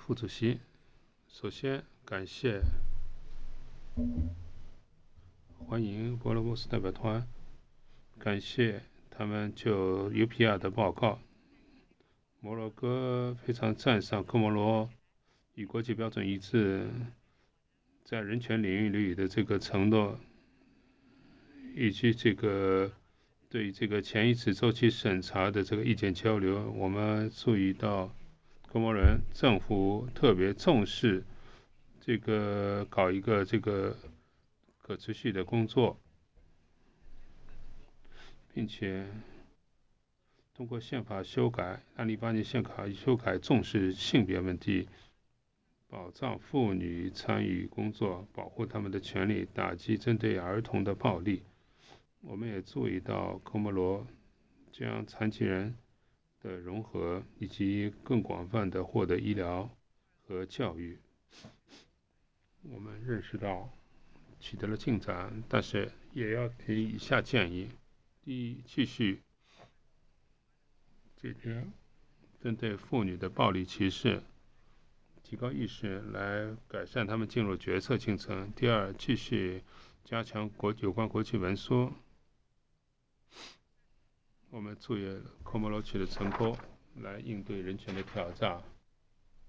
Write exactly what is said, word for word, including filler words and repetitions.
副主席，首先感谢欢迎博罗波斯代表团，感谢他们就 U P R 的报告。摩洛哥非常赞赏科摩罗与国际标准一致，在人权领域里的这个承诺，以及这个对这个前一次周期审查的这个意见交流。我们注意到科摩人政府特别重视这个搞一个这个可持续的工作，并且通过宪法修改，二零一八年宪法修改重视性别问题，保障妇女参与工作，保护他们的权利，打击针对儿童的暴力。我们也注意到科摩罗将残疾人的融合以及更广泛的获得医疗和教育。我们认识到取得了进展，但是也要提以下建议：第一，继续这个针对妇女的暴力歧视，提高意识来改善他们进入决策进程；第二，继续加强国有关国际文书。我们祝愿科摩罗取得成功，来应对人权的挑战。